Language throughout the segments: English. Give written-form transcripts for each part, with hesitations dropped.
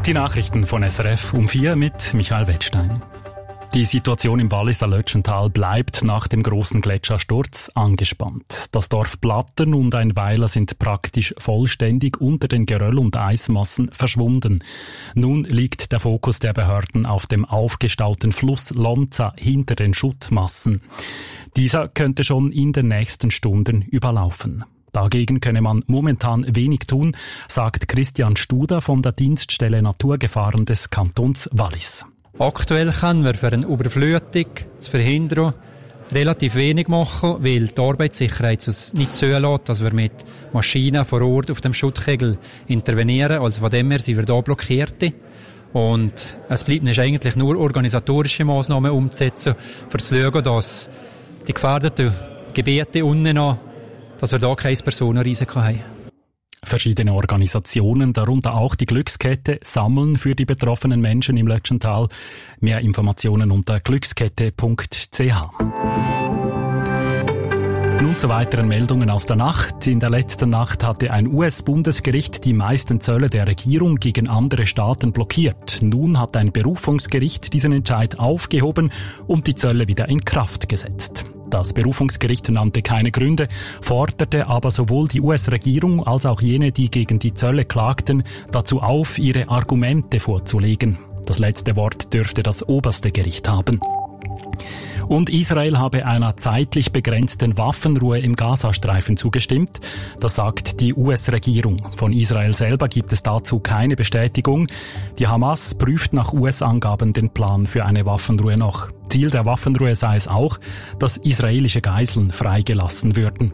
Die Nachrichten von SRF um 4 mit Michael Wettstein. Die Situation im Walliser Lötschental bleibt nach dem grossen Gletschersturz angespannt. Das Dorf Blattern und ein Weiler sind praktisch vollständig unter den Geröll- und Eismassen verschwunden. Nun liegt der Fokus der Behörden auf dem aufgestauten Fluss Lonza hinter den Schuttmassen. Dieser könnte schon in den nächsten Stunden überlaufen. Dagegen könne man momentan wenig tun, sagt Christian Studer von der Dienststelle Naturgefahren des Kantons Wallis. Aktuell können wir für eine Überflutung zu verhindern relativ wenig machen, weil die Arbeitssicherheit es nicht zulässt, dass wir mit Maschinen vor Ort auf dem Schuttkegel intervenieren. Also von dem her sind wir da blockiert. Und es bleibt nicht eigentlich nur organisatorische Massnahmen umzusetzen, um zu schauen, dass die gefährdeten Gebiete unten an, dass wir da kein Personenrisiko haben. Verschiedene Organisationen, darunter auch die Glückskette, sammeln für die betroffenen Menschen im Lötschental. Mehr Informationen unter glückskette.ch. Nun zu weiteren Meldungen aus der Nacht. In der letzten Nacht hatte ein US-Bundesgericht die meisten Zölle der Regierung gegen andere Staaten blockiert. Nun hat ein Berufungsgericht diesen Entscheid aufgehoben und die Zölle wieder in Kraft gesetzt. Das Berufungsgericht nannte keine Gründe, forderte aber sowohl die US-Regierung als auch jene, die gegen die Zölle klagten, dazu auf, ihre Argumente vorzulegen. Das letzte Wort dürfte das oberste Gericht haben. Und Israel habe einer zeitlich begrenzten Waffenruhe im Gazastreifen zugestimmt. Das sagt die US-Regierung. Von Israel selber gibt es dazu keine Bestätigung. Die Hamas prüft nach US-Angaben den Plan für eine Waffenruhe noch. Ziel der Waffenruhe sei es auch, dass israelische Geiseln freigelassen würden.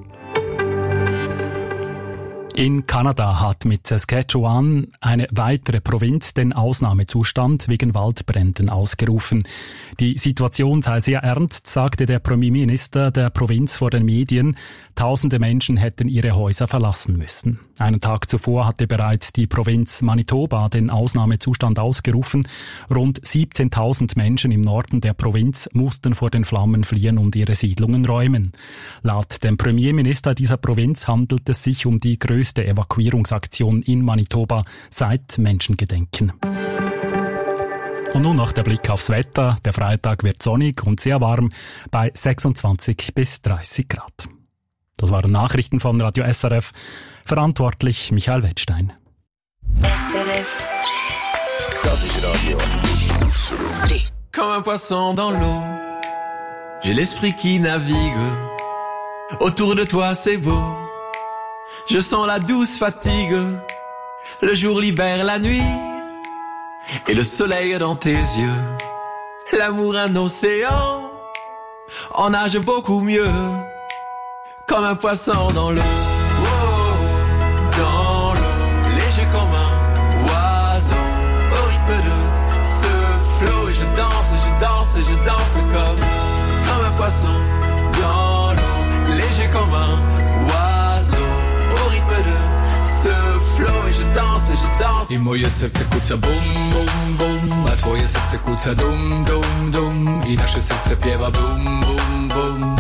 In Kanada hat mit Saskatchewan eine weitere Provinz den Ausnahmezustand wegen Waldbränden ausgerufen. Die Situation sei sehr ernst, sagte der Premierminister der Provinz vor den Medien. Tausende Menschen hätten ihre Häuser verlassen müssen. Einen Tag zuvor hatte bereits die Provinz Manitoba den Ausnahmezustand ausgerufen. Rund 17.000 Menschen im Norden der Provinz mussten vor den Flammen fliehen und ihre Siedlungen räumen. Laut dem Premierminister dieser Provinz handelt es sich um die größte Evakuierungsaktion in Manitoba seit Menschengedenken. Und nun noch der Blick aufs Wetter. Der Freitag wird sonnig und sehr warm bei 26 bis 30 Grad. Das waren Nachrichten von Radio SRF. Verantwortlich Michael Wettstein. SRF. Das ist Radio. Comme un poisson dans l'eau, j'ai l'esprit qui navigue. Autour de toi c'est beau, je sens la douce fatigue. Le jour libère la nuit et le soleil dans tes yeux. L'amour un océan, on nage beaucoup mieux. Comme un poisson dans l'eau, oh, dans l'eau, léger comme un oiseau, au rythme de ce flot. Et je danse comme un poisson dans l'eau, léger comme un oiseau, au rythme de ce flot. Et je danse. I moje serce kuca bum, bum, bum, a twoje serce kuca dum, dum, dum. I nasze serce piewa bum, bum, bum.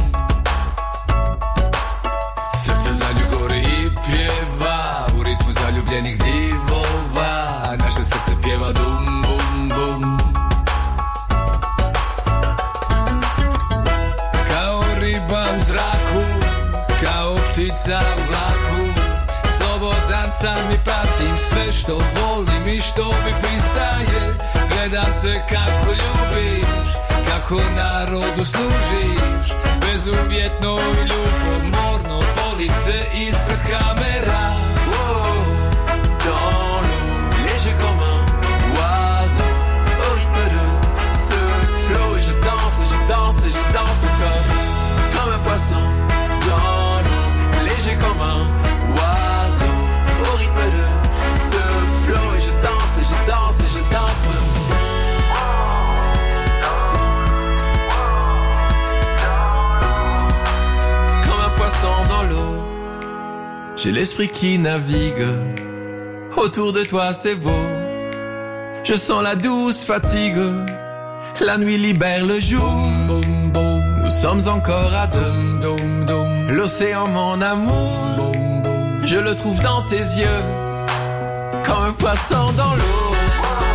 Serce zaľubory i piewa, u rytmu zaljubljenih divova. A naše serce piewa dum, bum, bum. Kao ryba u zraku, kao ptica u vlaku. Slobodan sam i pratim sve što volim i što mi pristaje. Gledam te kako ljubiš, kako narodu služiš. Bezuvjetno i ljubomorno volim te ispred kamera. Oh, dans l'eau, léger comme un oiseau, au rythme de ce flot. Et je danse comme un poisson dans l'eau, léger comme un oiseau, au rythme de ce flot. Et je danse. Comme un poisson dans l'eau, j'ai l'esprit qui navigue. Autour de toi c'est beau, je sens la douce fatigue. La nuit libère le jour, boum, boum. Nous sommes encore à deux, boum, boum. L'océan mon amour, boum, boum. Je le trouve dans tes yeux, comme un poisson dans l'eau.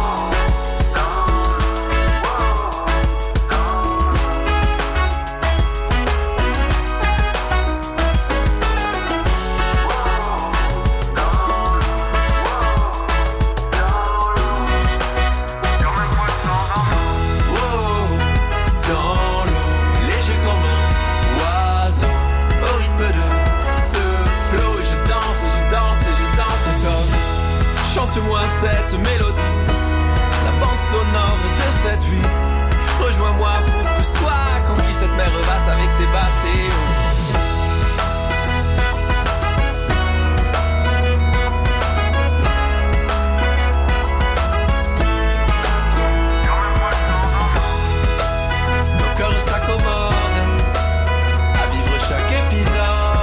cette mélodie, la bande sonore de cette vie. Rejoins-moi pour que soit conquis cette mer vaste avec ses basses et hauts. Nos cœurs s'accommodent à vivre chaque épisode.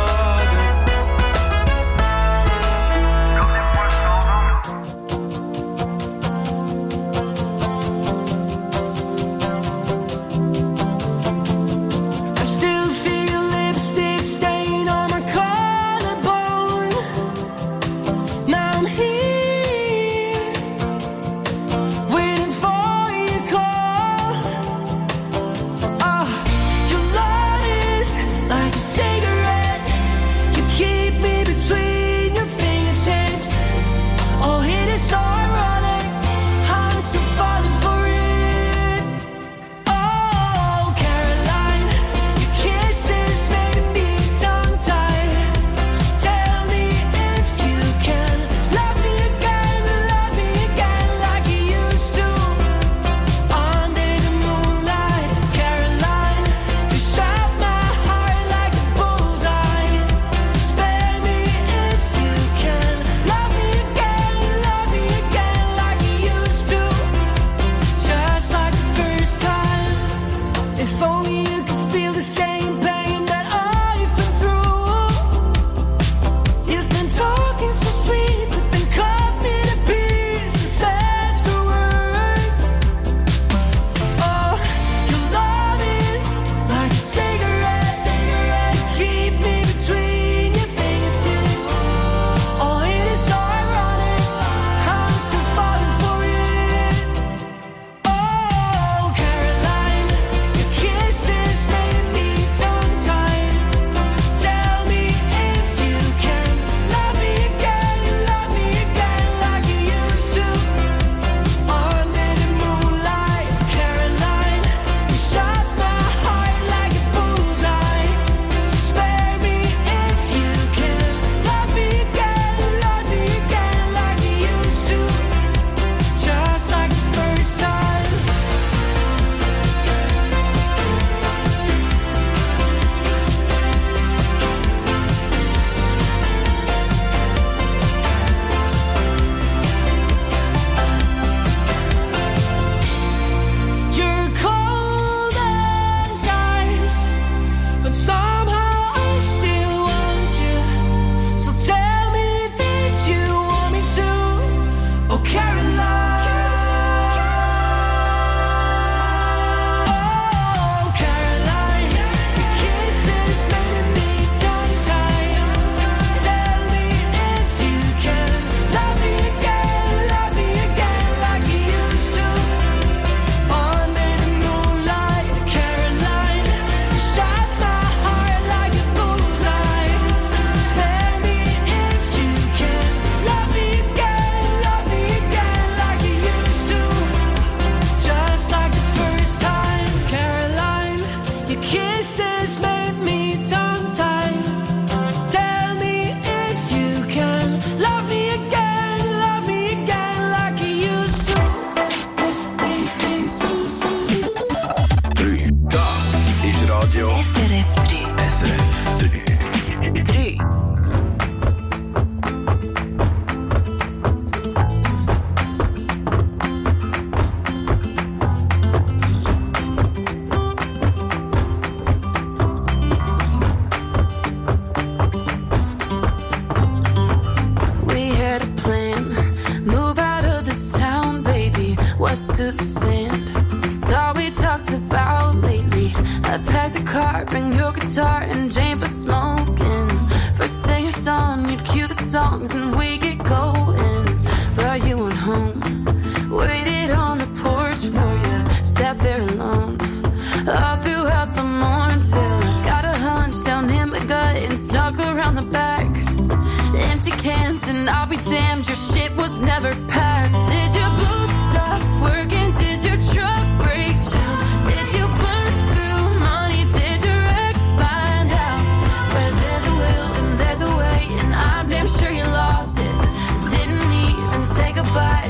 To the sand. It's all we talked about lately. I packed a car, bring your guitar and Jane for smoking. First thing at dawn, you'd cue the songs and we get going. But you went home, waited on the porch for you, sat there alone all throughout the morning till I got a hunch down in my gut and snuck around the back. Empty cans and I'll be damned, your shit was never packed. Did your boobs stop working? Did your truck break down? Did you burn through money? Did your ex find out? Where there's a will and there's a way, and I'm damn sure you lost it. Didn't even say goodbye.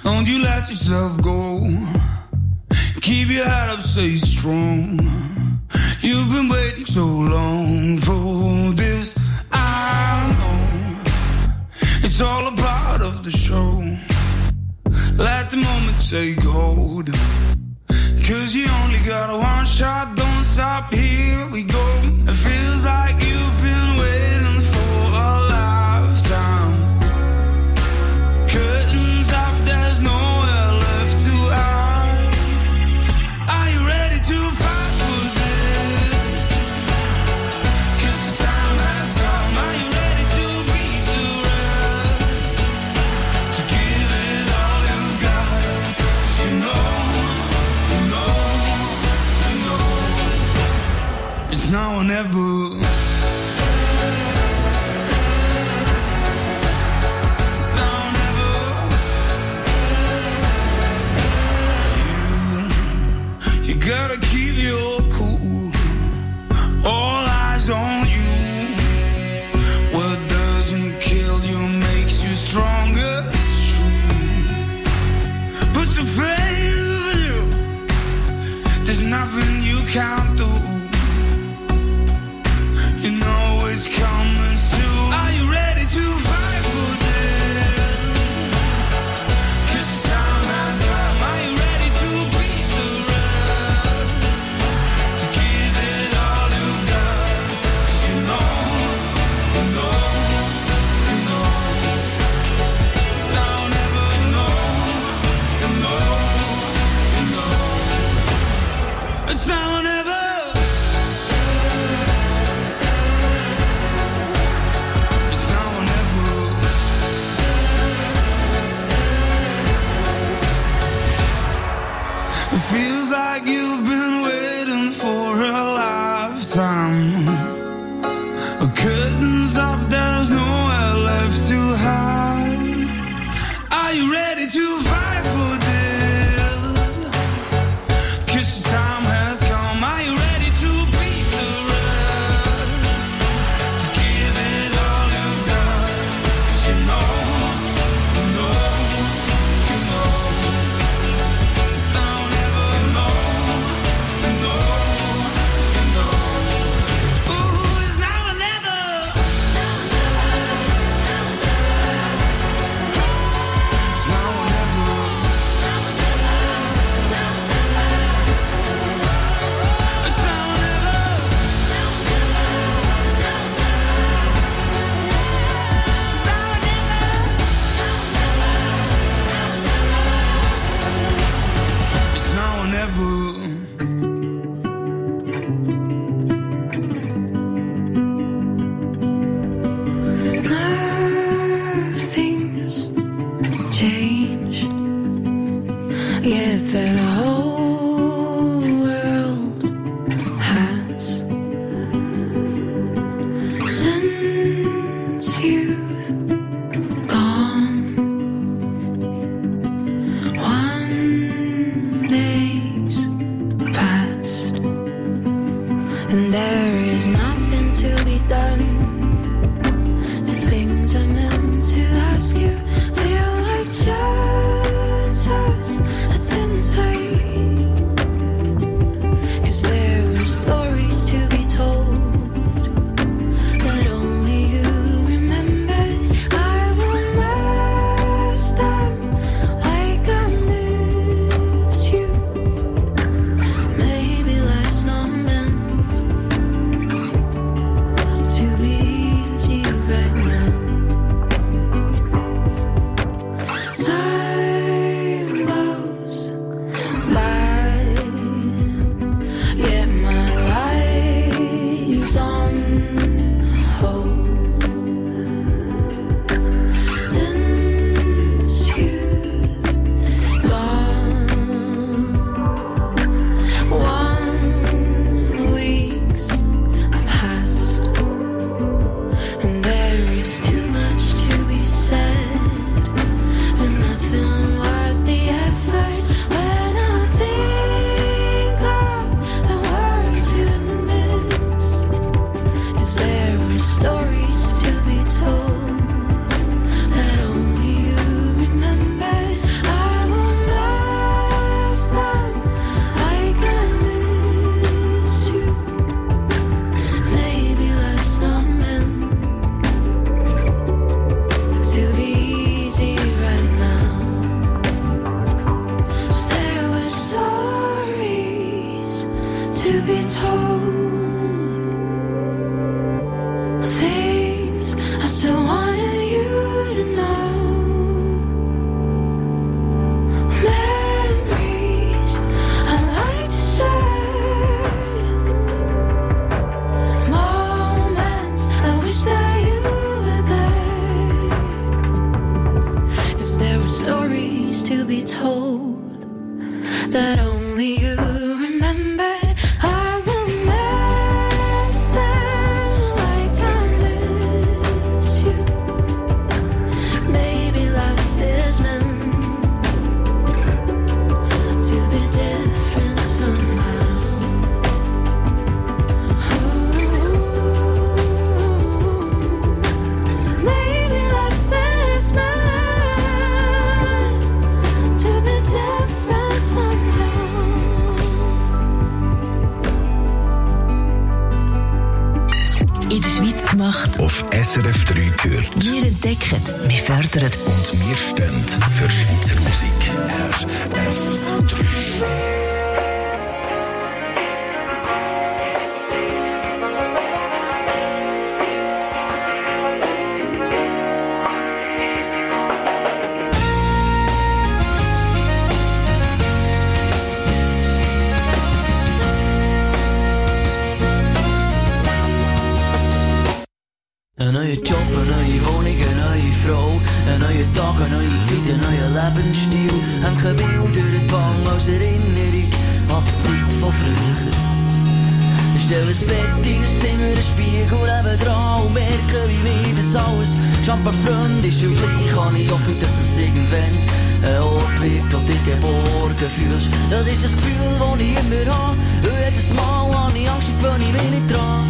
Don't you let yourself go. Keep your head up, stay strong. You've been waiting so long for this. I know it's all a part of the show. Let the moment take hold. 'Cause you only got a one shot, don't stop, here we go. It feels like you've been waiting for a lifetime. Curtains up, there's nowhere left to hide. Are you ready to fight for this? 'Cause the time has come. Are you ready to beat the rest? To give it all you've got. 'Cause you know, it's now or never. It's now or never. You gotta keep your cool. All eyes on you. What doesn't kill you makes you stronger. Put some faith in you. There's nothing you can't do. You know it's coming soon. Are you ready to fight for this? 'Cause the time has come. Are you ready to beat the rest? To give it all you've got. 'Cause you know, you know, you know. It's now or never, you know, you know, you know. It's now or never. It feels like you've been waiting for a lifetime. Curtains up, there's nowhere left to hide. Are you ready to fight for this? 'Cause the time has come. Are you ready to beat the rest? To give it all you've got. 'Cause you know, you know, you know. It's now or never, you know, you know, you know. Ooh, it's now or never. It's now or never. It's now or never. It's now or never. It's now or never. Nothing's changed, yet the whole world has. Since you've gone, one day's passed, and there is nothing to be done. The things I meant to ask you feel like chances. That's inside. stories to be told that only you remember. I will miss them like I miss you. Maybe life is meant to be different somehow. Maybe life is meant to be different somehow. In der Schweiz gemacht. Auf SRF 3 gehört. Wir entdecken, wir fördern. Und wir stehen für Schweizer Musik. RF 3. Ein neuer Job, eine neue Wohnung, eine neue Frau, ein neuer Tag, eine neue Zeit, ein neuer Lebensstil. Hängen Bilder durch die Wange als Erinnerung an die Zeit von früher. Ich stelle ein Bett in ein Zimmer, einen Spiegel nebendran und merke, wie mir das alles schon ein paar Freunde ist. Und gleich habe ich Hoffnung, dass es irgendwann ein Ort wird, wo du dich geborgen fühlst. Das ist das Gefühl, das ich immer habe. Und jedes Mal habe ich Angst, ich gewöhne mich nicht dran.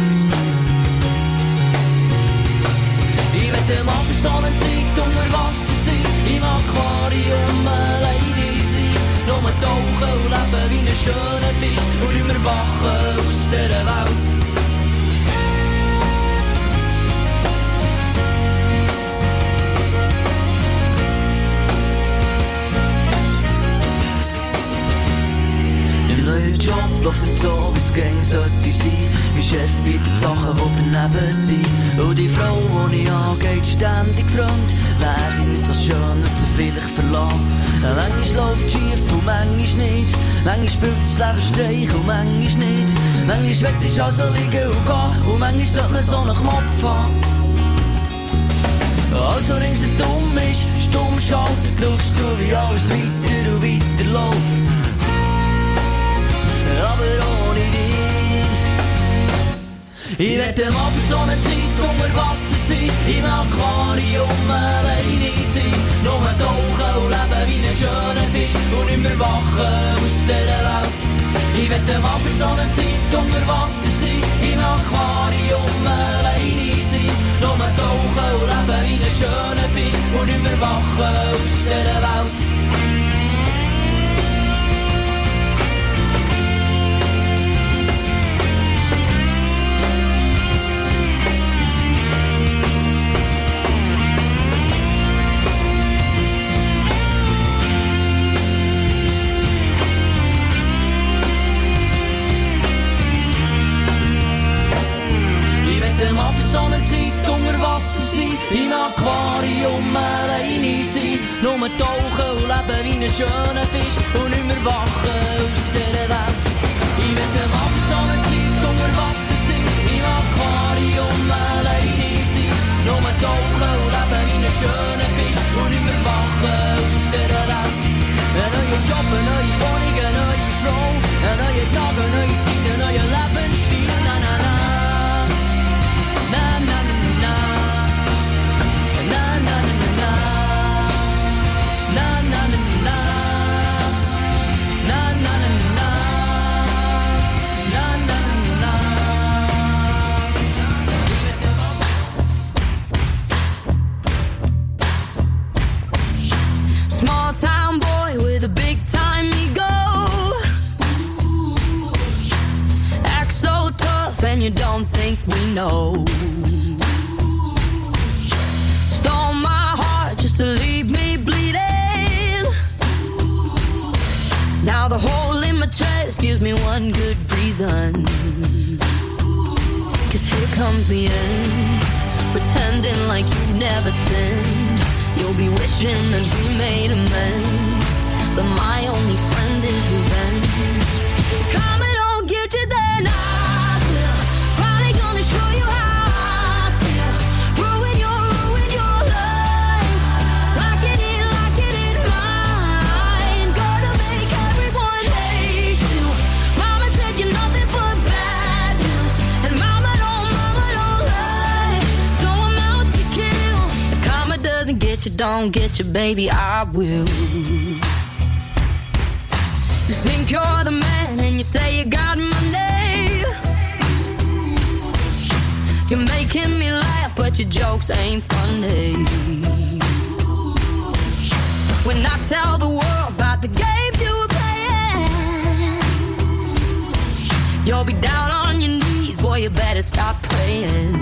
Ich will mal für so eine Zeit unter Wasser sein, im Aquarium alleine sein. Nur tauchen und leben wie ein schöner Fisch und nicht mehr wachen aus dieser Welt. Im neuen Job läuft es so, wie es gern sollte sein. Mein Chef bietet Sachen, die daneben sind. Und die Frau, die ich angeht, ständig fremd. Wäre sie nicht so schön und so viel ich verlange. Manchmal läuft es schief und manchmal nicht. Manchmal spielt das Leben Streich und manchmal nicht. Manchmal will ich also liegen und gehen. Und manchmal sollte man so einen Knopf haben. Also ringsherum ist stumm schalten, schaust du, wie alles weiter und weiter läuft. Aber ohne dich. Ich werde mal für so eine Zeit unter Wasser sein, im Aquarium alleine sein. Nur tauchen und leben wie ein schöner Fisch und nicht mehr wachen aus dieser Welt. Ich werde mal für so eine Zeit unter Wasser sein, im Aquarium alleine sein. Nur tauchen und leben wie ein schöner Fisch und nicht mehr wachen aus dieser Welt. Mal für so eine Zeit unter Wasser sein, im Aquarium alleine sein. Nur tauchen und leben wie ein schöner Fisch und nicht mehr wachen aus dieser Welt. Ich werde mal für so eine Zeit unter Wasser sein, im Aquarium alleine sein. Nur tauchen und leben wie ein schöner Fisch und nicht mehr wachen aus dieser Welt. Ein neuer Job, eine neue Wohnung, eine neue Frau, ein neuer Tag, eine neue Zeit, ein neuer Lebensstil. Na, na, na. Na na na na na na na na na na na na na na Small town boy with a big time ego. Act so tough and you don't think we know. Stole my heart just to leave me bleeding. Now the hole in my chest gives me one good reason. 'Cause here comes the end. Pretending like you've never sinned. You'll be wishing that you made amends. But my only friend is revenge. Come and I'll get you then. I will. Finally gonna show you how I feel. Ruin your life. Like it in don't get you, baby, I will. You think you're the man and you say you got money. You're making me laugh, but your jokes ain't funny. When I tell the world about the games you were playing, you'll be down on your knees, boy, you better stop praying.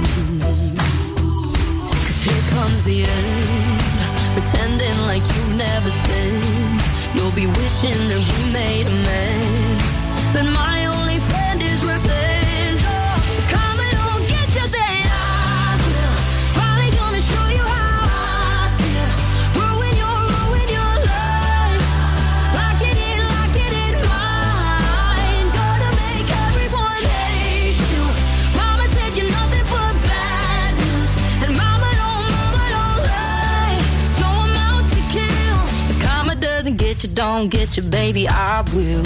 Cause here comes the end, pretending like you've never sinned. You'll be wishing that we made amends, but my only friend is revenge. Oh, come and don't get you, then I will. Finally gonna show you how I feel. Ruin your life, like it in mine. Gonna make everyone hate you. Mama said you're nothing but bad news, and mama don't lie. So I'm out to kill. If karma doesn't get you, don't get you, baby, I will.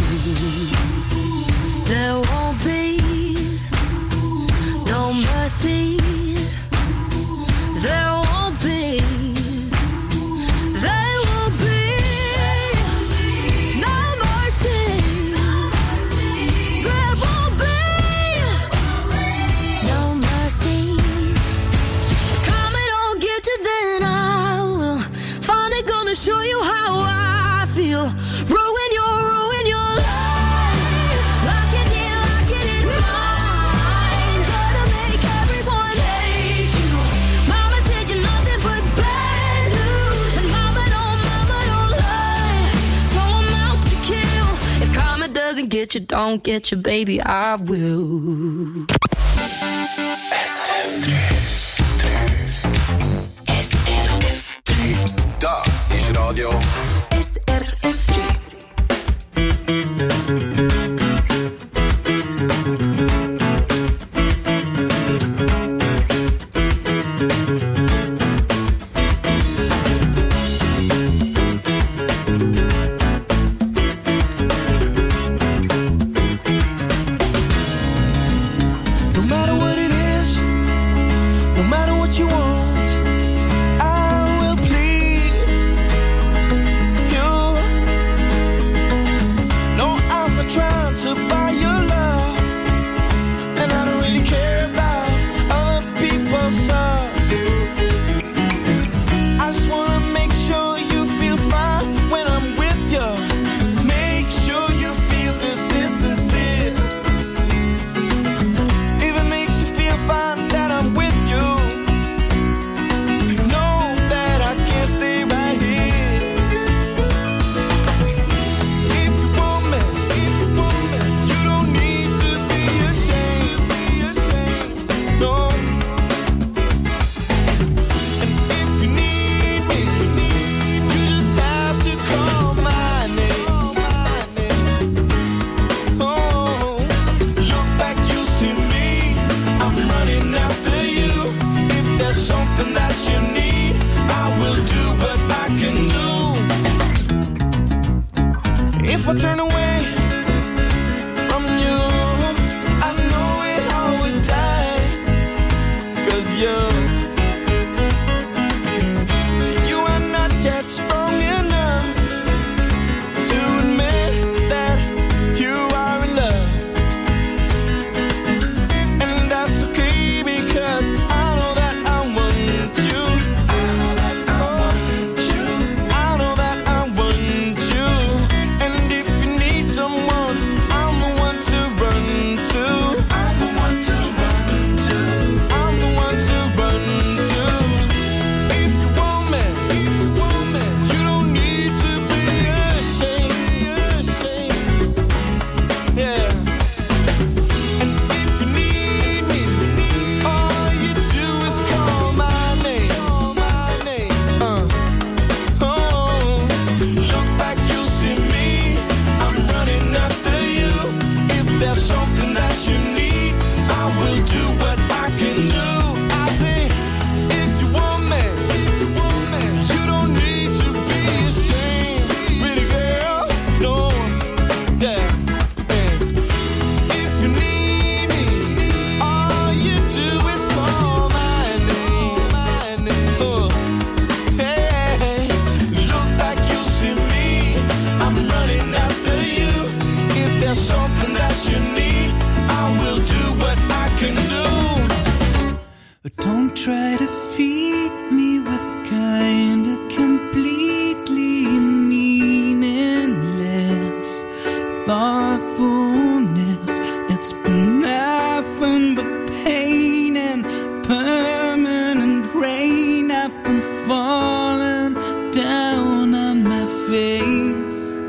There won't be no mercy. There won't be. There won't be no mercy. There won't be no mercy. Come and don't get you, then I will. Finally gonna show you how I feel. Ruin your life, like it in mine. Gonna make everyone hate you. Mama said you're nothing but bad news, and mama don't lie. So I'm out to kill. If karma doesn't get you, don't get you, baby, I will. Das ist Radio SRF 3. No matter what it is, no matter what you want, I will please you. No, I'm not trying to buy your love, and I don't really care about other people's songs. I just wanna make sure you feel fine when I'm with you. Make sure you feel this is sincere. Even makes you feel fine that I'm with you. Know that I can't stay right here. If you want me, you don't need to be ashamed. No. And if you need me, you just have to call my name. Oh, look back, you see me. I'm running after you. If there's something that you need, I will do what I can do. If I turn away from you, I know it all would die. 'Cause you are not yet strong enough to admit that you are in love. And that's okay, because I know that I want you. I know that I want you. I know that I want you. And if you need I'm running after you. If there's something that you need, I will do what I can do. But don't try to feed me with kind of completely meaningless thoughtfulness. It's been nothing but pain and permanent rain. I've been falling down on my face.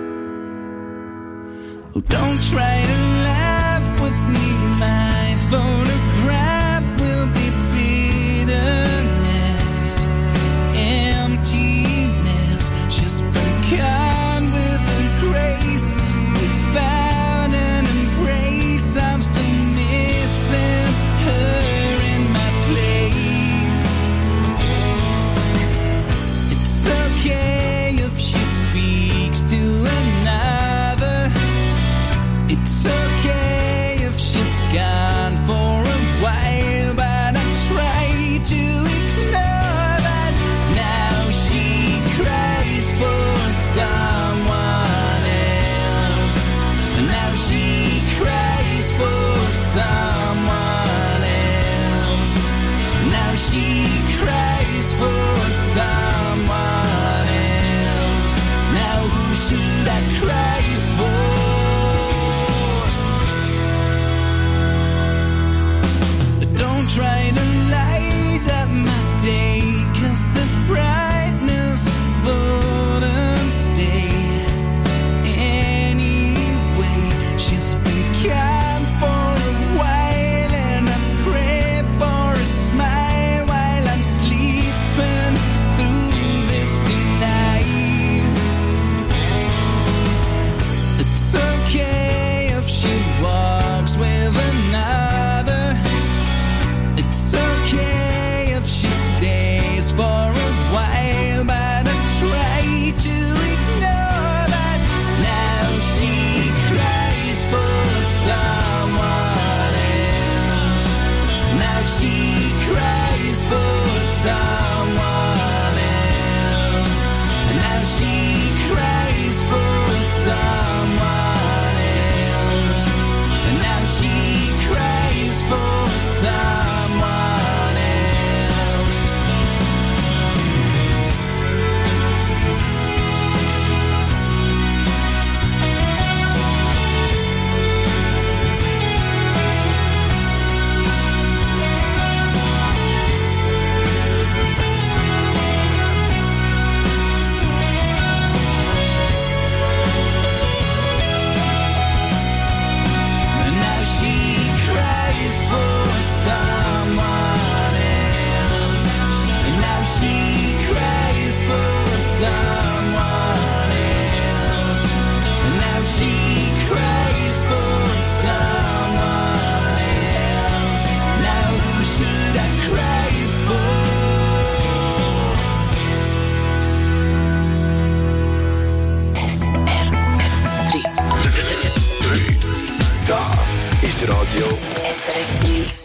Oh, don't try to laugh with me. My photograph will be bitterness, emptiness. She's been gone with her grace, without an embrace. I'm still missing her in my place. It's okay if she speaks to another. It's okay if she's gone for a while, but I try to ignore that. Now she cries for someone else. Now she cries for someone else. Now she cries for someone else. Now who should I cry for? Don't try to light up my day, 'cause this brightness wouldn't stay anyway. She's been gone for a while, and I pray for a smile while I'm sleeping through this night. It's okay if she walks with another. It's okay if she stays for a while, but I try to ignore that. Now she cries for someone else. Now she cries for someone else. Now she cries for someone else. Now she cries for someone else. Now she cries for someone else. Now she cries for someone else. Now she cries for someone else. Now who should I cry for? SRF3. Das ist Radio SRF3.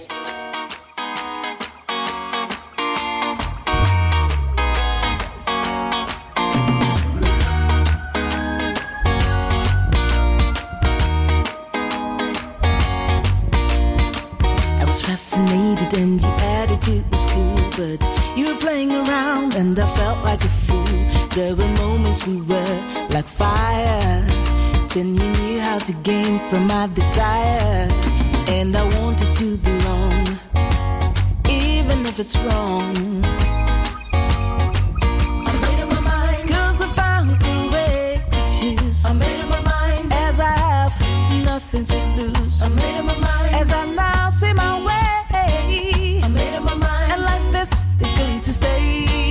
I was fascinated and your attitude was cool, but you were playing around and I felt like a fool. There were moments we were like fire. Then you knew how to gain from my desire, and I wanted to belong, even if it's wrong. I made up my mind, 'cause I found the way to choose. I made up my mind, as I have nothing to lose. I made up my mind, as I now see my way. I made up my mind, and like this is going to stay.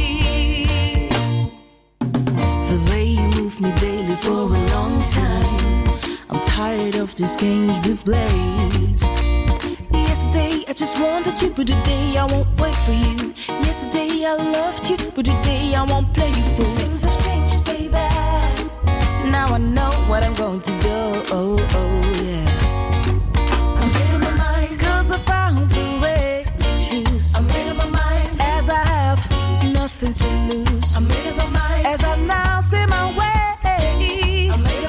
The way you move me daily for a long time, I'm tired of these games we've played. Yesterday I just wanted you, but today I won't wait for you. Yesterday I loved you, but today I won't play you for. Things have changed, baby. Now I know what I'm going to do. Oh, oh yeah. I made up my mind, 'cause I found the way to choose. I made up my mind, as I have nothing to lose. I made up my mind, as I now see my way. I made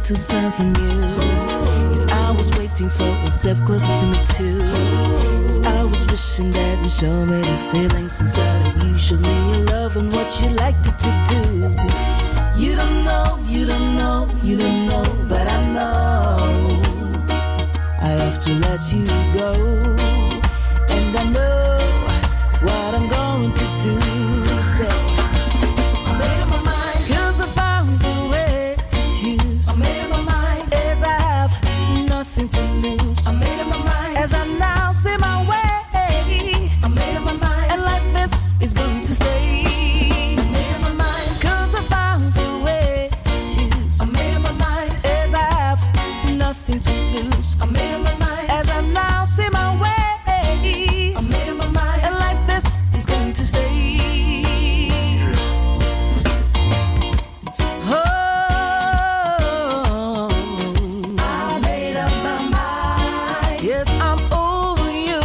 little sign from you. Yes, I was waiting for a step closer to me too. Yes, I was wishing that you showed me the feelings inside of you. Showed me your love and what you liked it to do. You don't know, you don't know, you don't know, but I know I have to let you go. And I know what I'm going to do. So I made up my mind, 'cause I found the way to choose. I made up my mind, as I have nothing to lose. I made up my mind, as I now see my way. I made up my mind, and like this is going to stay. I made up my mind, 'cause I found the way to choose. I made up my mind, as I have nothing to lose. I made up my mind, as I now see my way. I made up my mind, and like this is going to stay. Oh, I made up my mind. Yes, I'm over you.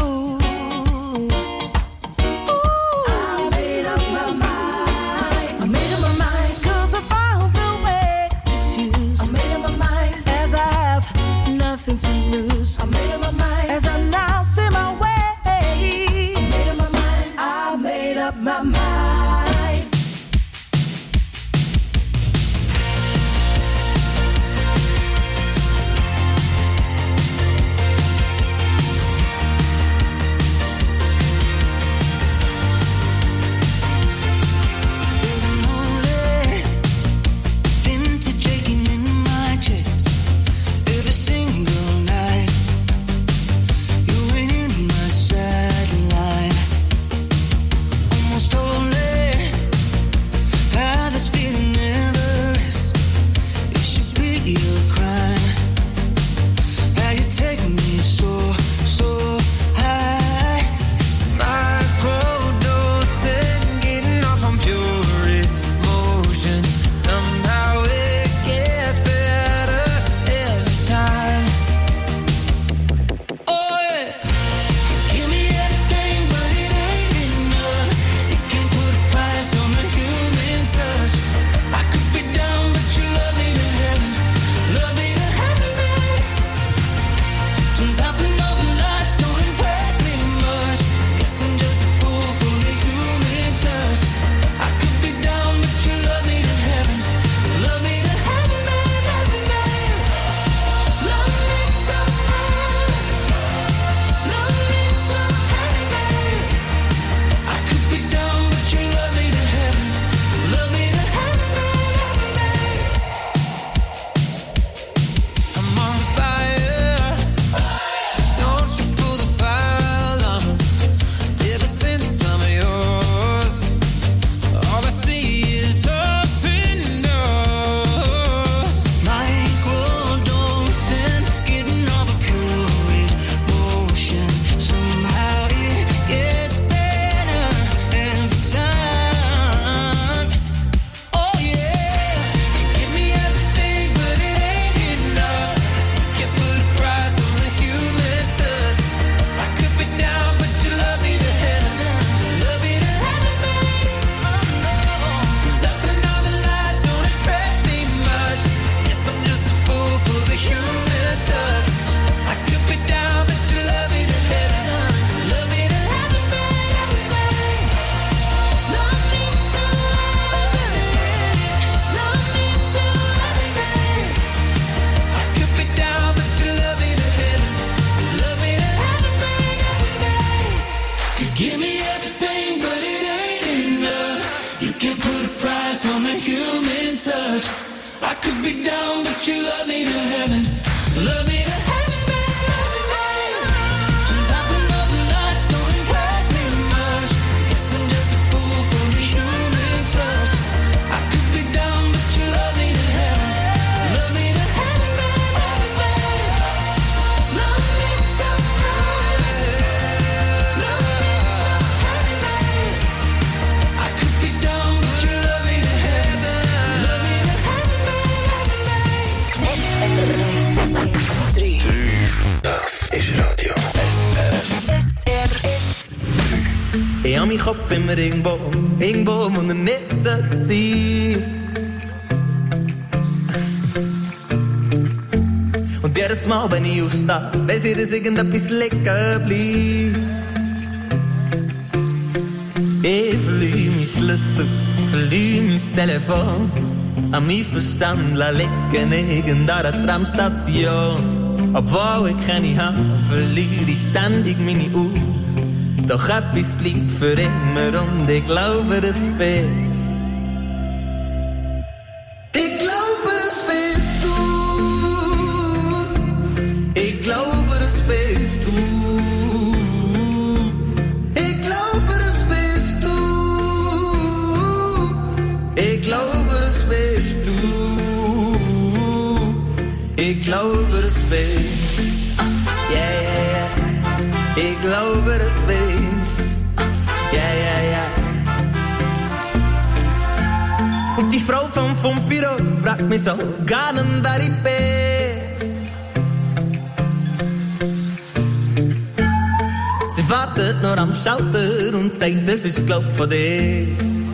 Ooh, I made up my mind. I made up my mind, 'cause I found the way to choose. I made up my mind, as I have nothing to lose. I made up my mind, as I now see my way. I made up my mind. I made up my mind. There's an only vintage aching in my chest every single night. You're in my sideline, almost only. How this feeling never rests. It should be your crime. How you take me so, so high. Microdosing, getting off on pure emotion. Somehow it gets better every time. Oh yeah, give me everything, but it ain't enough. You can't put a price on the human touch. I could be down, but you love me to heaven. Love me to heaven, babe. Sometimes the northern lights don't impress me much. Guess I'm just a fool for the human touch. I could be down, but you love me to heaven. Love me to heaven, babe, heaven, babe. Love me so heaven. Love me so heaven, babe. I could be down, but you love me to heaven. Love me to heaven, babe, heaven, babe. I'm on fire. Don't you pull the fire alarm. Ever since I'm yours, all I see is open doors. Microdosing, getting all the pure emotion. Somehow it gets better every time. Oh yeah, you give me everything, but it ain't enough. You can't put a price on the human touch. I could be down, but you love me to heaven. Love me to heaven, babe. Oh no, 'cause after now the lights don't impress me much. Yes, I'm just a fool for the human touch. I could be down, but you love me to heaven. Love me to heaven, babe, heaven, babe. Love me to heaven. Love me to heaven, babe. I could be down, but you love me to heaven. Love me to heaven, babe, heaven, babe. You give me everything, but it ain't enough. You can't put a price on the human touch. I could be down, but you love me to heaven. Love me to heaven, babe, heaven, babe. Sometimes the northern lights don't impress me much. Guess I'm just a fool for the human touch. I could be down, but you love me to heaven. Love me to heaven, babe, heaven, babe. Love me so heaven. Love me so heaven, babe. I could be down, but you love me to heaven. Love me to heaven, babe, heaven, babe. Ich hab meinen Kopf immer irgendwo, wo er nicht sein sollte. Und jedes Mal, wenn ich aufstehe, weiss ich, dass irgendetwas liegen bleibt. Ich verliere mein Schlüssel, verliere mein Telefon. An mein Verstand liegen irgendeiner Tramstation. Obwohl ich keine habe, verliere ich ständig meine Uhr. Doch etwas bleibt für immer und ich glaube, das bist. Ich glaube, das bist du. Ich glaube, das bist du. Ich glaube, das bist du. Ich glaube, das bist du. Ich glaube, das bist du. Yeah, yeah, yeah. Ich glaube, das bist du. Yeah, yeah, yeah. Und die Frau vom Büro fragt mich so gar nicht, wer ich bin. Sie wartet nur am Schalter und sagt, das ist glaub von dir.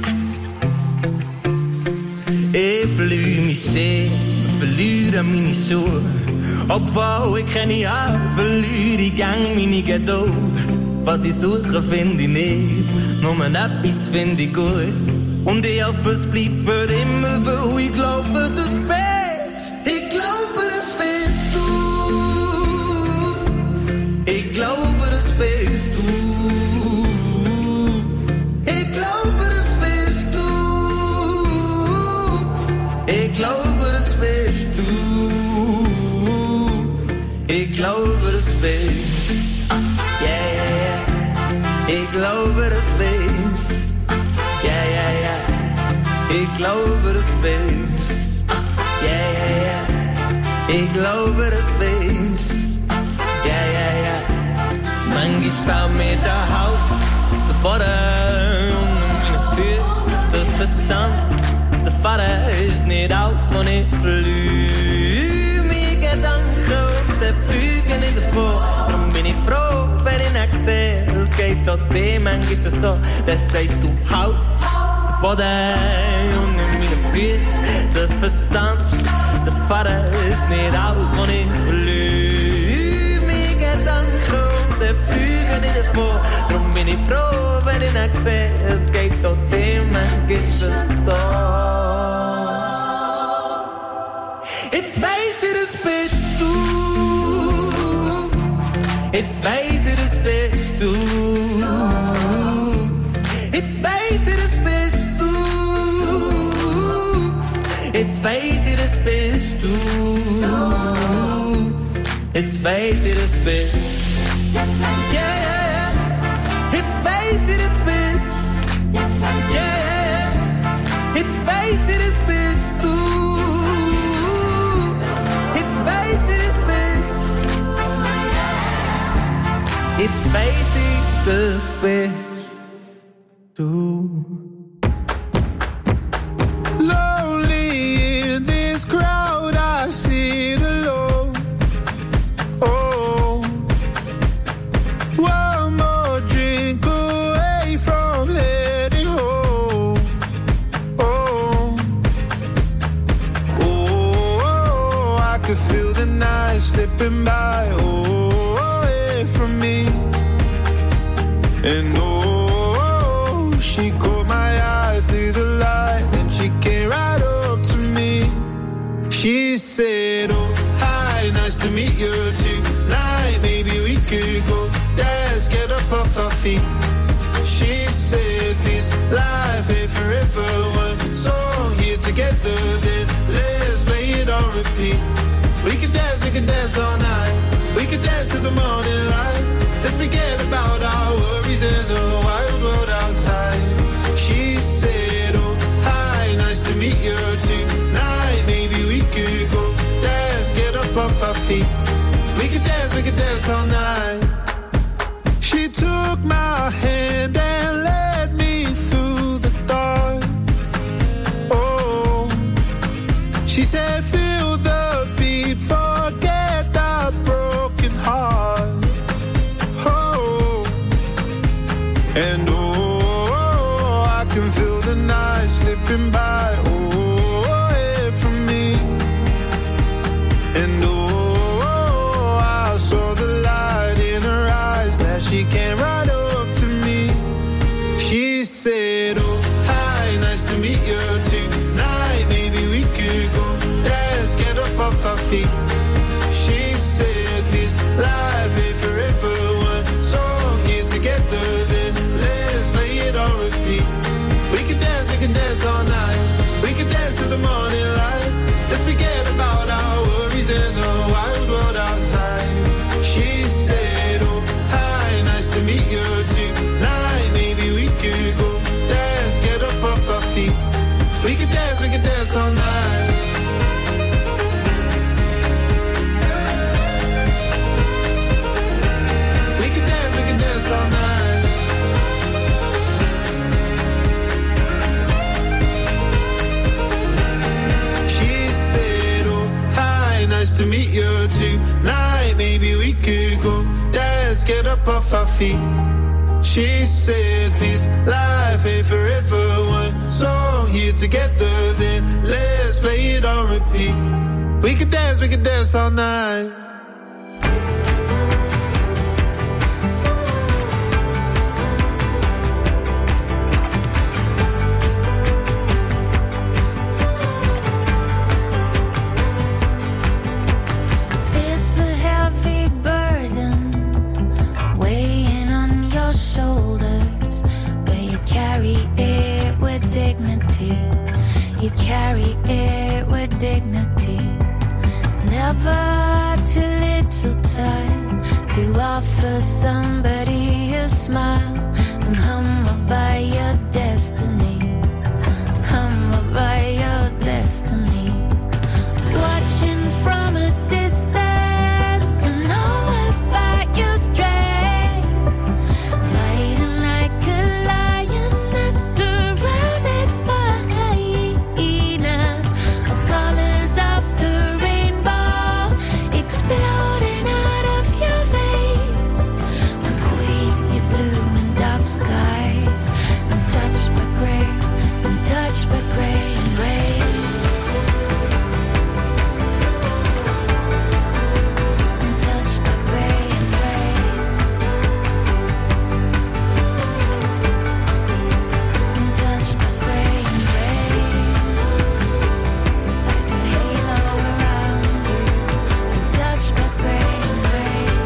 Ich verliere mich sehr, verliere meine Schuhe. Obwohl ich keine habe, verliere ich gang meine Geduld. Was ich suche, finde ich nicht, nur etwas finde ich gut. Und ich hoffe, es bleibt für immer, weil ich glaube, das bist. Ich glaube, das bist du. Ich glaube, das bist du. Ich glaube, das bist du. Ich glaube, das bist du. Ich glaube, das bist. Yeah, yeah, yeah. Ich glaube, das bist. Yeah, yeah, yeah. Ich glaube, das bist. Yeah, yeah, yeah. Ich glaube, das bist. Yeah, yeah, yeah. Manchmal fällt mir der Haupt, der Boden unter meine Füße, der Verstand. Der Vater ist nicht alt, wenn ich verliere meine Gedanken und der fliegen nicht davor. Darum bin ich froh, wenn ich nicht sehe, es geht auch dir manchmal so, das sagst du halt. Boden und in meine Füße, der Verstand, der Vater ist nicht alles, was ich verliere. Meine Gedanken und der fliegen nicht davor. Darum bin ich froh, wenn ich nicht sehe, es geht auch dir manchmal so. Jetzt weiss ich, das bist du. Jetzt weiss ich, das bist du. Jetzt weiss ich, das bist du. Jetzt weiss ich, das bist du. Jetzt weiss ich, das bist du. Yeah. Jetzt weiss ich, das bist du. Yeah. Jetzt weiss ich, das bist du. Jetzt weiss ich, das bist du. Jetzt weiss ich, das bist du. Lonely in this crowd, I sit alone. Oh, one more drink away from heading home. Oh, oh, I could feel the night slipping by. Oh, away from me. And she caught my eye through the light, and she came right up to me. She said, oh, hi, nice to meet you tonight. Maybe we could go dance, get up off our feet. She said, this life ain't forever. One song here together, then let's play it on repeat. We can dance all night. We can dance to the morning light. Let's forget about our worries and the wild world outside. She said, oh, hi, nice to meet you tonight. Maybe we could go dance, get up off our feet. We could dance all night. She took my hand and led me through the dark. Oh, she said, feel the beat, forget our broken heart. And oh, I can feel the night slipping by, oh, away from me. And oh, the morning light. Let's forget about our worries and the wild world outside. She said, oh, hi, nice to meet you tonight. Maybe we could go dance, get up off our feet. We could dance all night. We could dance all night. She said, oh, hi, nice to meet you tonight. Maybe we could go dance, get up off our feet. She said this life ain't forever. One song here together, then let's play it on repeat. We could dance all night. It's a heavy burden weighing on your shoulders, but you carry it with dignity. You carry it with dignity. Never too little time to offer somebody a smile. I'm humbled by your destiny. Humbled by your destiny. Watching from a distance, I know about your strength. Fighting like a lioness, surrounded by hyenas. Colors of the rainbow exploding out of your veins. My queen, you bloom in dark skies. I'm touched by gray, I'm touched by gray and rain. I'm touched by gray and rain. I'm touched by gray and rain. Like a halo around you. I'm touched by gray and rain.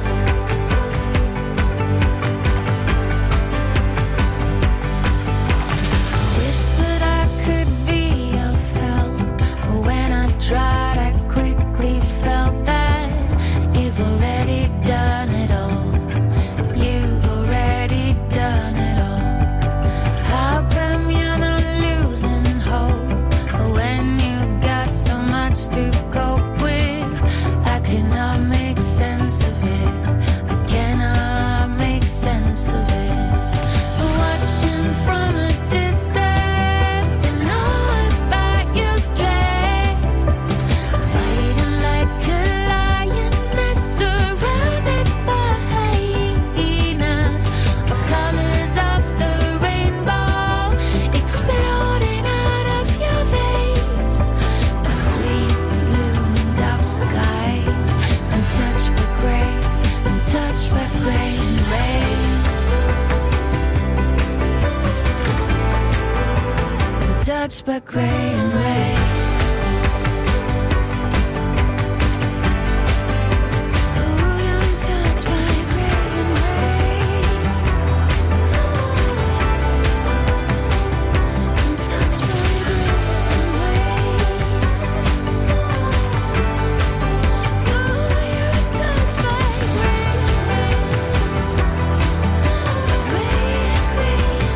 Wish that I could be of help, but when I tried, I quickly felt that you've already done it all. You've already done it all. How come you're not losing hope when you've got so much to cope with? I cannot make sense of it. I cannot make sense of it. Watching from a distance, I know about your strength. Fighting like a lioness, surrounded by hyenas. Colors of the rainbow exploding out of your veins. My queen, you bloom in dark skies. I'm touched by gray, I'm touched by gray and rain. I'm touched by gray and rain. Oh, you're touched by gray and rain. I'm touched by gray and rain. Oh, you're touched by gray and rain. Gray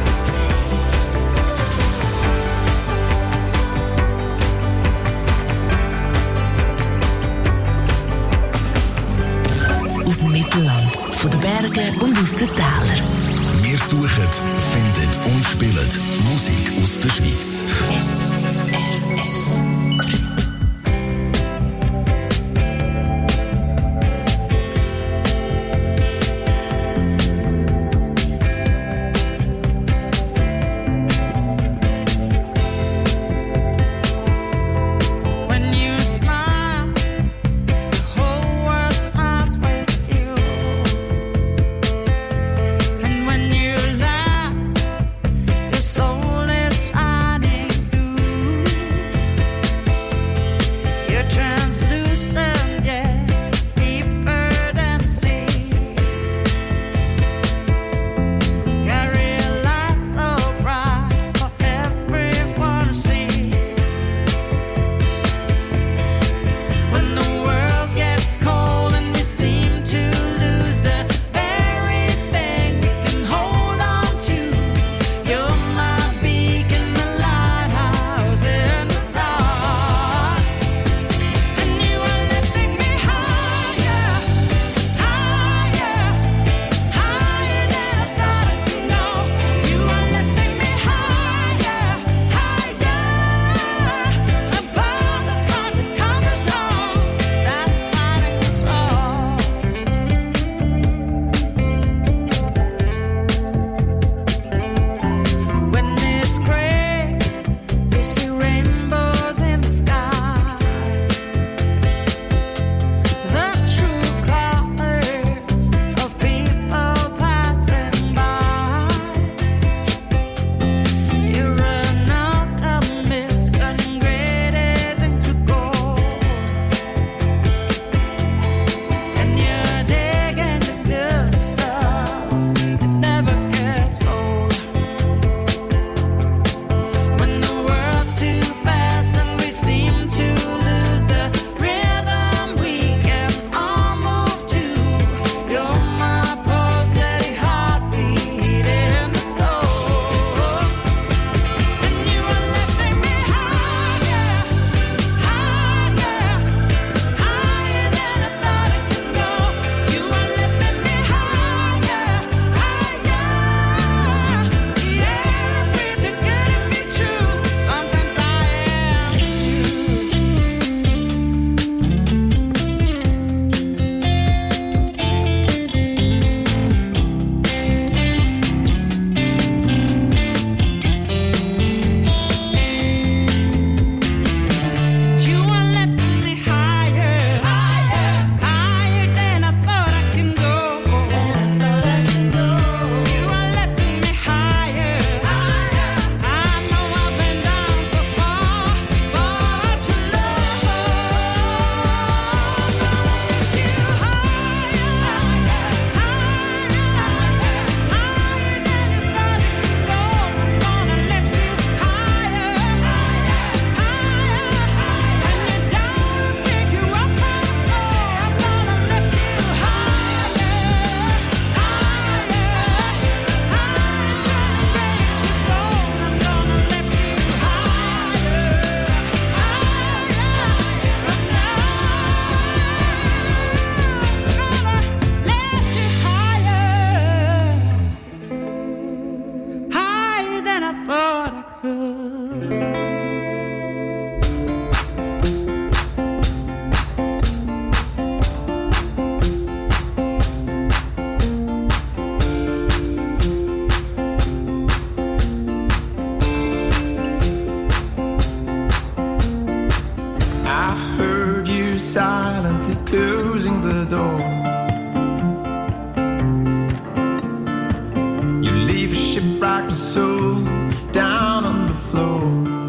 Aus dem Mittelland, von den Bergen und aus den Tälern. Wir suchen, finden und spielen Musik aus der Schweiz. When you smile, the whole world smiles with you. And when you laugh, your soul is shining through. thought I could. Silently closing the door. You leave a shipwrecked soul down on the floor.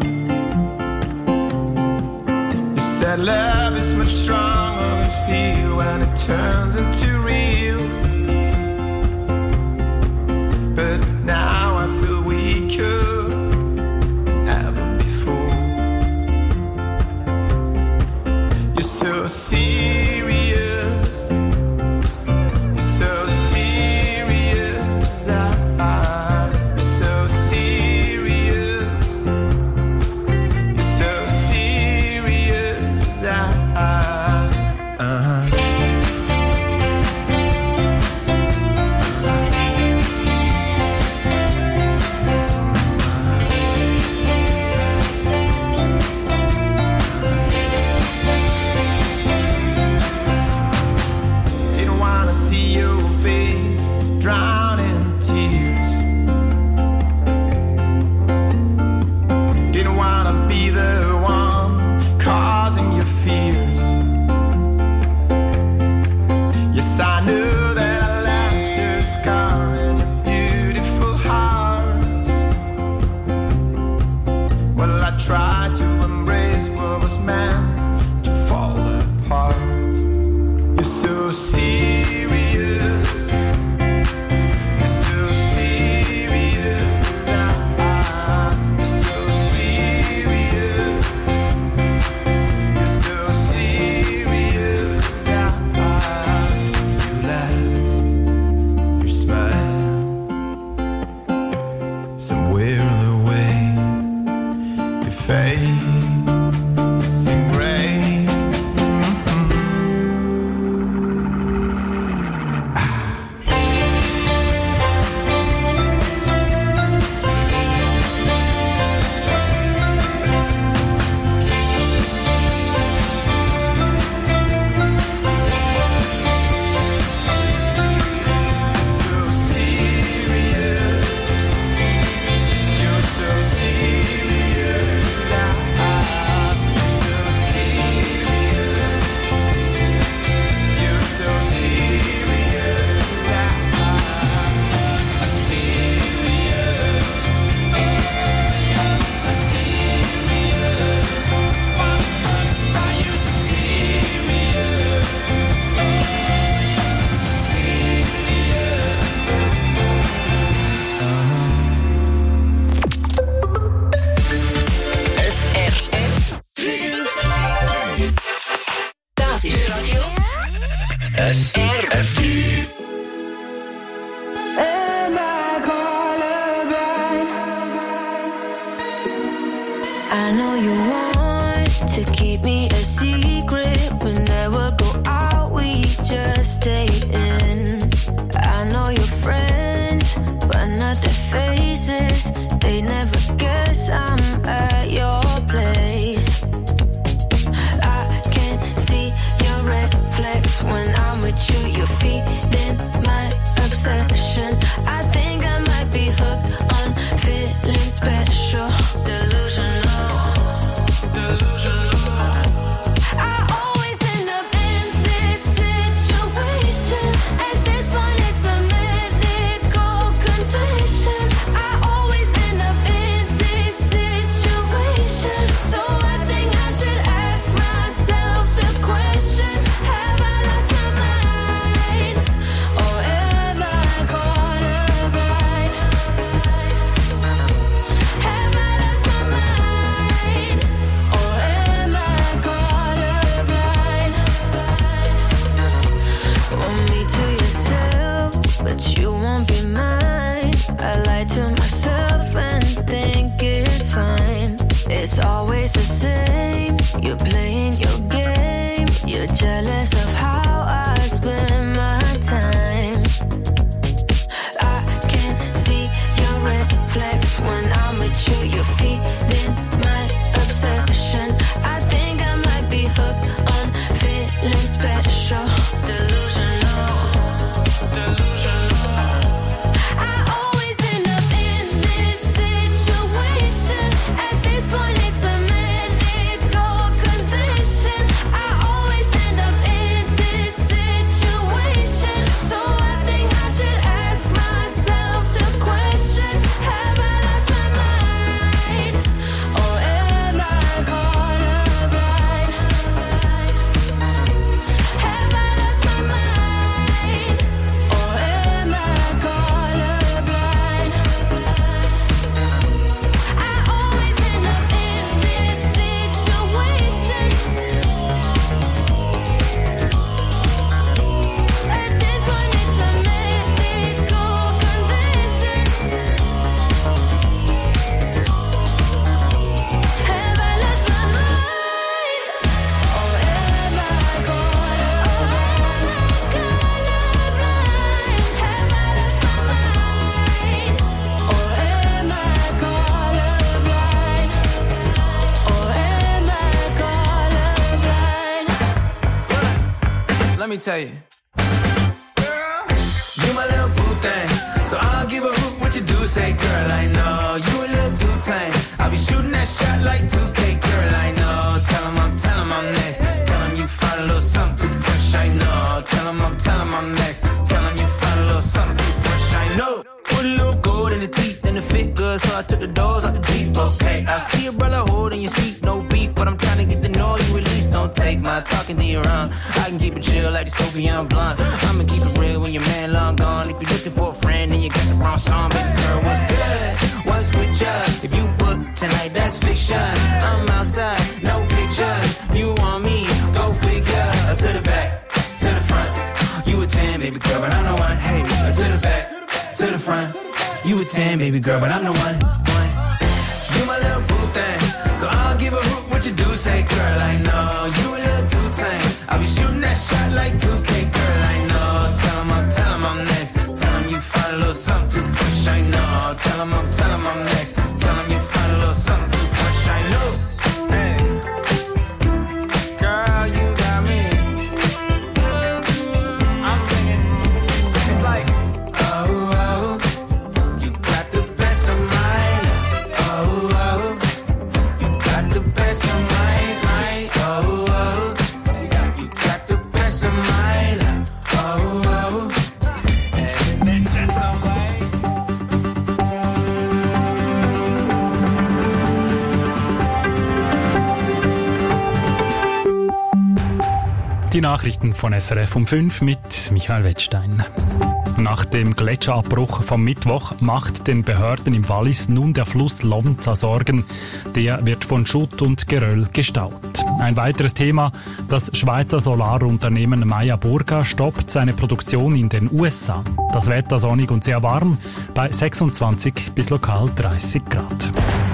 You said love is much stronger than steel when it turns into real. But now I feel weaker than ever before. You're so serious. You're so serious. You're so serious. You're so serious. I know you want to keep me a secret. We never go out, we just stay in. I know your friends, but not their faces. They never guess I'm at your place. I can see your red flags when I'm with you. You're feeding my obsession. I think I might be hooked on feeling special. Delusional. I always end up in this situation. At this point it's a medical condition. I always end up in this situation. So I think I should ask myself the question: have I lost my mind? Or am I colorblind? Have I lost my mind? Or am I colorblind? Want me to yourself, but you won't be mine. I lie to myself and think it's fine. It's always the same. You're playing your game. You're jealous of how I spend my time. I can see your red flags when I'm with feeding my obsession. I think I might be hooked on feeling special. Delusional. I always end up in this situation. At this point it's a medical condition. I always end up in this situation. So I think I should ask myself the question: have I lost my mind? Or am I colorblind? Have I lost my mind? Or am I colorblind? I always end up in this situation. At this point it's a medical condition. Have I lost my mind? Or am I colorblind? Have I lost my mind? Or am I colorblind? Or am I colorblind? Let me tell you. You my little boo thing, so I'll give a hoot what you do. Say, girl, I know you a little too tame. I'll be shooting that shot like 2K, girl, I know. Tell him I'm next. Tell him you find a little something too fresh, I know. Tell him I'm next. Tell him you find a little something too fresh, I know. Put a little gold in the teeth and it fit good, so I took the doors out the Jeep. Okay, I see your brother holding your seat, no beef, but I'm trying to get the noise you release. Don't take my talking to your own. I can keep it chill like the Soviet blunt. I'ma keep it real when your man long gone. If you're looking for a friend and you got the wrong song, baby girl, what's good? What's with ya? If you book tonight, that's fiction. I'm outside, no pictures. You want me? Go figure. To the back, to the front. You a 10, baby girl, but I'm the one. Hey, to the back, to the front. You a 10, baby girl, but I'm the one. You my little boo thing, so I'll give a hoot what you do. Say, girl, I know you a little too tame. I'll be shooting that shot like 2K, girl, I know. Tell him I'm next. Tell him you find a little something too fresh, I know. Tell him I'm next. Tell him you find a little something too fresh, I know. Hey, girl, you got me. I'm singing. It's like, oh, you got the best of mine. Oh, you got the best of mine. Oh, you got the best of mine. Oh, and that's alright. Die Nachrichten von SRF um 5 mit Michael Wettstein. Nach dem Gletscherabbruch vom Mittwoch macht den Behörden im Wallis nun der Fluss Lonza Sorgen. Der wird von Schutt und Geröll gestaut. Ein weiteres Thema: Das Schweizer Solarunternehmen Meyer Burger stoppt seine Produktion in den USA. Das Wetter sonnig und sehr warm bei 26 bis lokal 30 Grad.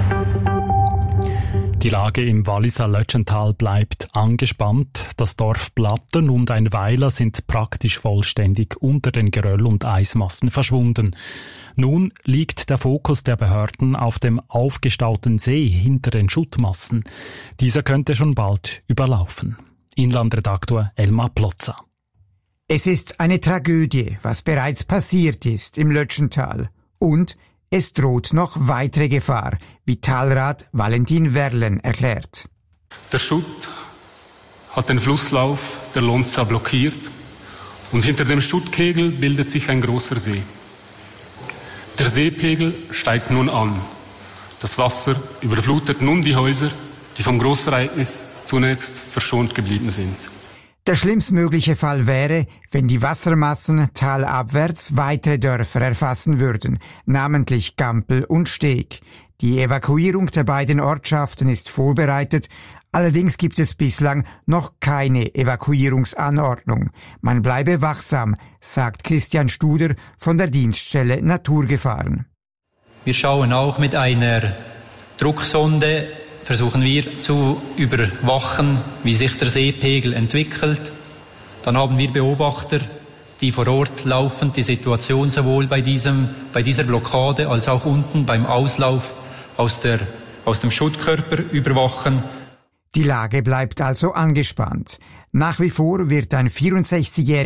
Die Lage im Walliser Lötschental bleibt angespannt. Das Dorf Platten und ein Weiler sind praktisch vollständig unter den Geröll- und Eismassen verschwunden. Nun liegt der Fokus der Behörden auf dem aufgestauten See hinter den Schuttmassen. Dieser könnte schon bald überlaufen. Inlandredaktor Elmar Plotza. Es ist eine Tragödie, was bereits passiert ist im Lötschental. Und es droht noch weitere Gefahr, wie Talrat Valentin Werlen erklärt. Der Schutt hat den Flusslauf der Lonza blockiert und hinter dem Schuttkegel bildet sich ein großer See. Der Seepegel steigt nun an. Das Wasser überflutet nun die Häuser, die vom Großereignis zunächst verschont geblieben sind. Der schlimmstmögliche Fall wäre, wenn die Wassermassen talabwärts weitere Dörfer erfassen würden, namentlich Gampel und Steg. Die Evakuierung der beiden Ortschaften ist vorbereitet, allerdings gibt es bislang noch keine Evakuierungsanordnung. Man bleibe wachsam, sagt Christian Studer von der Dienststelle Naturgefahren. Wir schauen auch mit einer Drucksonde, versuchen wir zu überwachen, wie sich der Seepegel entwickelt. Dann haben wir Beobachter, die vor Ort laufend die Situation sowohl bei dieser Blockade als auch unten beim Auslauf aus der aus dem Schuttkörper überwachen. Die Lage bleibt also angespannt. Nach wie vor wird ein 64-jähriger